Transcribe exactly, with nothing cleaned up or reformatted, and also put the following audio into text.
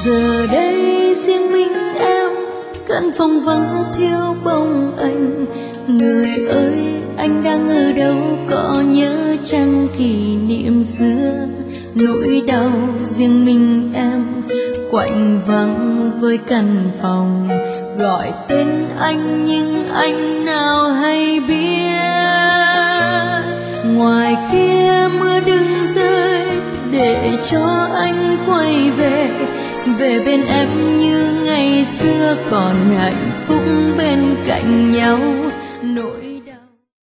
Giờ đây riêng mình em, căn phòng vắng thiếu bóng anh. Người ơi anh đang ở đâu, có nhớ chăng kỷ niệm xưa. Nỗi đau riêng mình em, quạnh vắng với căn phòng. Gọi tên anh nhưng anh nào hay biết. Ngoài kia mưa đừng rơi để cho anh quay về. Về bên em như ngày xưa, còn hạnh phúc bên cạnh nhau.